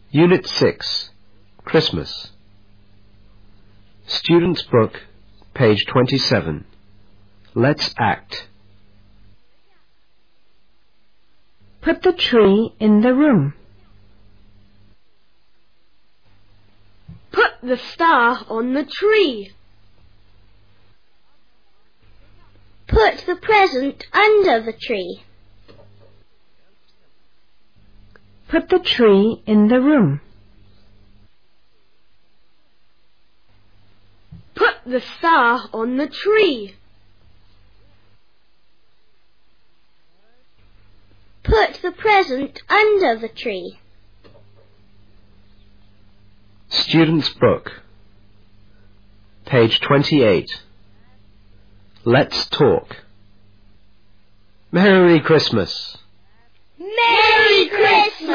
Unit 6, Christmas. Student's Book, page 27. Let's act. Put the tree in the room. Put the star on the tree. Put the present under the tree. Put the tree in the room. Put the star on the tree. Put the present under the tree. Student's Book, page 28. Let's talk. Merry Christmas. Merry Christmas!